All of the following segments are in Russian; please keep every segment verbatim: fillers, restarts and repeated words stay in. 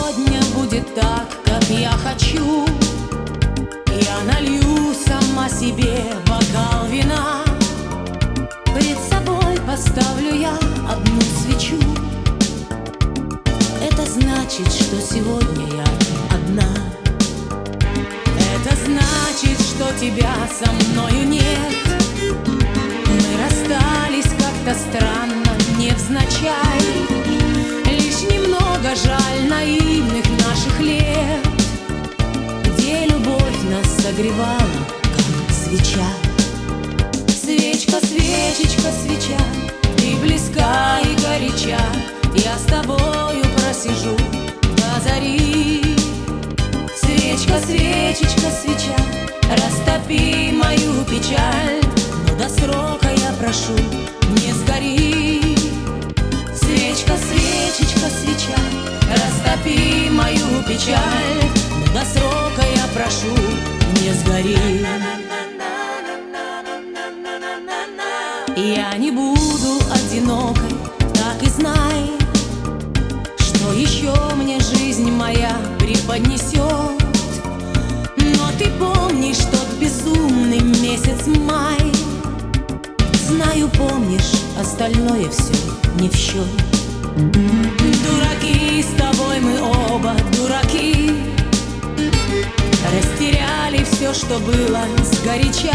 сегодня будет так, как я хочу. Я налью сама себе бокал вина, пред собой поставлю я одну свечу. Это значит, что сегодня я одна. Это значит, что тебя со мною нет. Мы расстались как-то странно, невзначай. Лишь немного жаль наивных наших лет, где любовь нас согревала, как свеча. Свечка, свечечка, свеча, ты близка и горяча. Я с тобою просижу до зари. Свечка, свечечка, свеча, растопи мою печаль, но до срока я прошу, не сгори. Свечка, свечечка, свеча, растопи мою печаль, но до срока я прошу, не сгори. Я не буду одинокой, так и знай, что еще мне жизнь моя преподнесет. Но ты помнишь тот безумный месяц май. Знаю, помнишь, остальное все не в счет. Дураки, с тобой мы оба дураки. Растеряли все, что было сгоряча.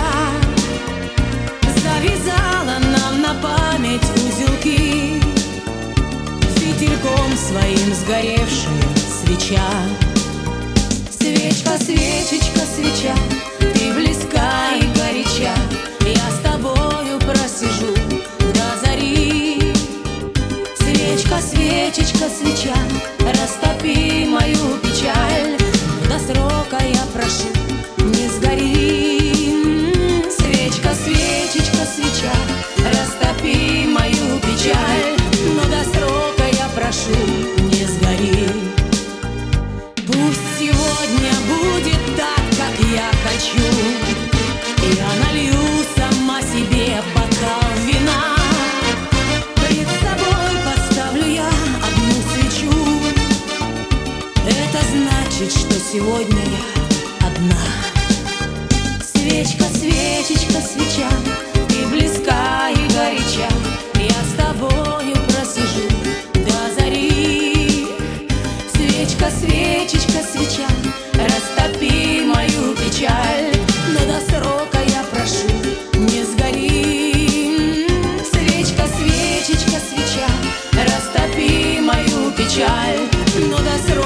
Завязала нам на память узелки, фитильком своим сгоревшая свеча. Свечка, свечечка, свеча, ты близка и горяча. Я с тобою просижу до зари. Свечка, свечечка, свеча, растопи мою печаль, до срока я прошу, не сгори. Свечка, свечечка, свеча, растопи мою печаль, но до срока я прошу, не сгори. Пусть сегодня будет так, как я хочу. Я налью сама себе бокал вина, пред собой поставлю я одну свечу. Это значит, что сегодня я одна. Свечка, свечечка, свеча, ты близка и горяча. Я с тобою просижу до зари. Свечка, свечечка, свеча, растопи мою печаль, но до срока я прошу, не сгори. Свечка, свечечка, свеча, растопи мою печаль, но до срока